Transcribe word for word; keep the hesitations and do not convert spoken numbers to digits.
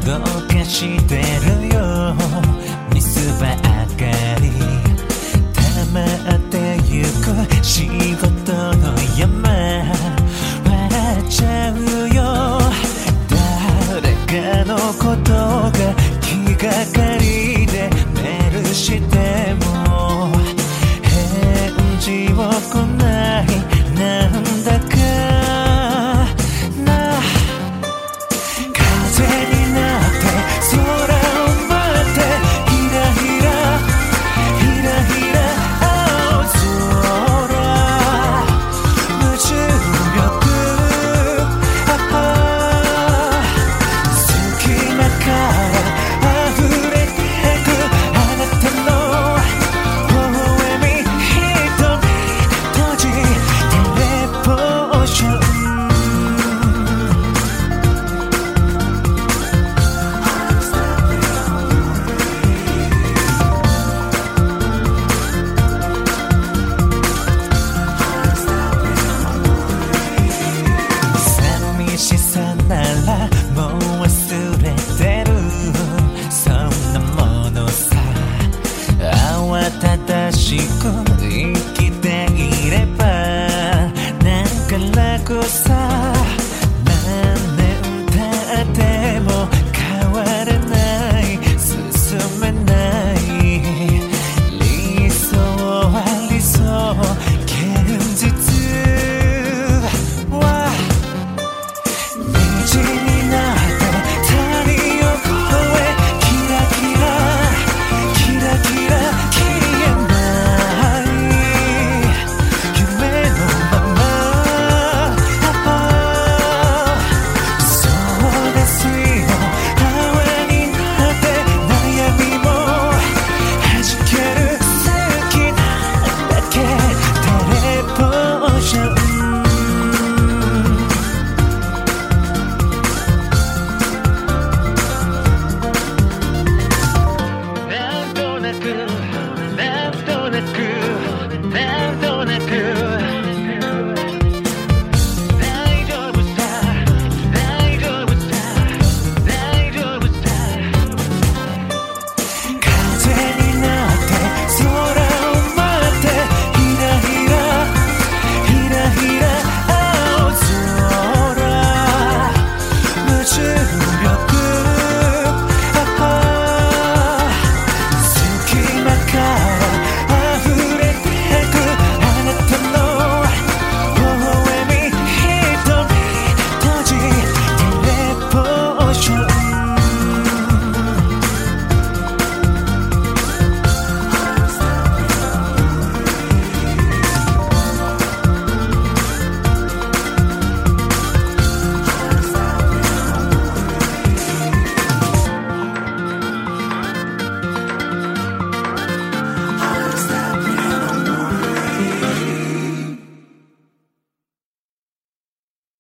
どうかしてるよミスばっかり溜まってゆく仕事の山笑っちゃうよ誰かのことが気がかりでメールしても返事を来ないなんだかな風になって空を待ってひらひらひらひら青空無重力隙間から溢れてくあなたの微笑み瞳閉じテレポーション寂しさ